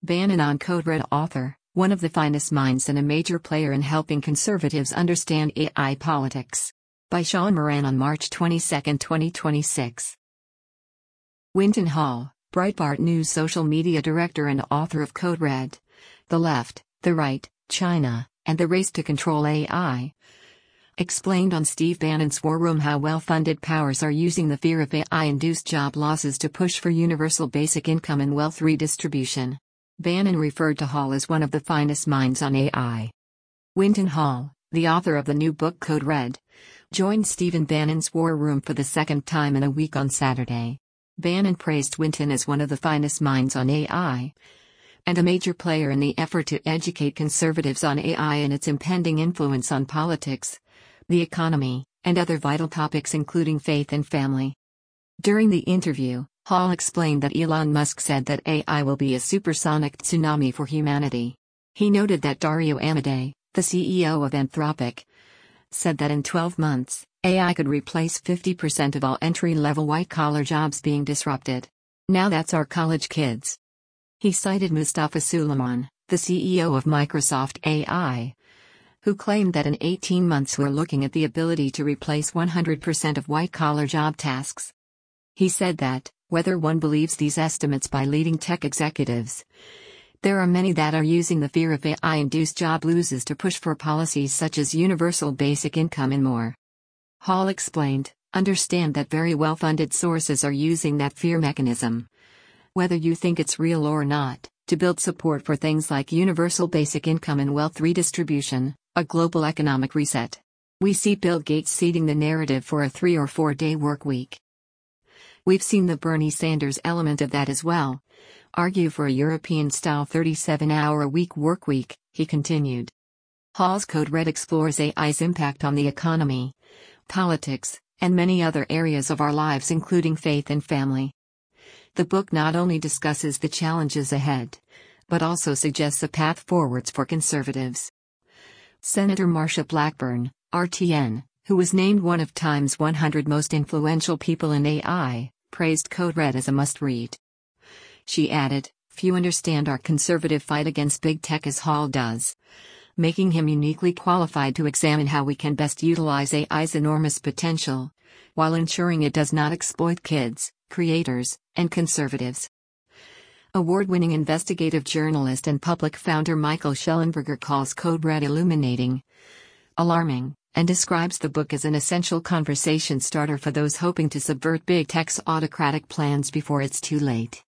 Bannon on Code Red author, one of the finest minds and a major player in helping conservatives understand AI politics. By Sean Moran on March 22, 2026. Winton Hall, Breitbart News social media director and author of Code Red. The Left, the Right, China, and the Race to Control AI. Explained on Steve Bannon's War Room how well-funded powers are using the fear of AI-induced job losses to push for universal basic income and wealth redistribution. Bannon referred to Hall as one of the finest minds on AI. Winton Hall, the author of the new book Code Red, joined Stephen Bannon's War Room for the second time in a week on Saturday. Bannon praised Winton as one of the finest minds on AI and a major player in the effort to educate conservatives on AI and its impending influence on politics, the economy, and other vital topics including faith and family. During the interview, Hall explained that Elon Musk said that AI will be a supersonic tsunami for humanity. He noted that Dario Amodei, the CEO of Anthropic, said that in 12 months, AI could replace 50% of all entry-level white-collar jobs being disrupted. Now that's our college kids. He cited Mustafa Suleyman, the CEO of Microsoft AI, who claimed that in 18 months we're looking at the ability to replace 100% of white-collar job tasks. He said that, whether one believes these estimates by leading tech executives, there are many that are using the fear of AI-induced job losses to push for policies such as universal basic income and more. Hall explained, understand that very well-funded sources are using that fear mechanism, whether you think it's real or not, to build support for things like universal basic income and wealth redistribution, a global economic reset. We see Bill Gates seeding the narrative for a 3 or 4 day work week. We've seen the Bernie Sanders element of that as well. Argue for a European-style 37-hour-a-week workweek, he continued. Hall's Code Red explores AI's impact on the economy, politics, and many other areas of our lives including faith and family. The book not only discusses the challenges ahead, but also suggests a path forwards for conservatives. Senator Marsha Blackburn, RTN, who was named one of Time's 100 most influential people in AI, praised Code Red as a must-read. She added, few understand our conservative fight against big tech as Hall does, making him uniquely qualified to examine how we can best utilize AI's enormous potential, while ensuring it does not exploit kids, creators, and conservatives. Award-winning investigative journalist and public founder Michael Shellenberger calls Code Red illuminating, alarming, and describes the book as an essential conversation starter for those hoping to subvert big tech's autocratic plans before it's too late.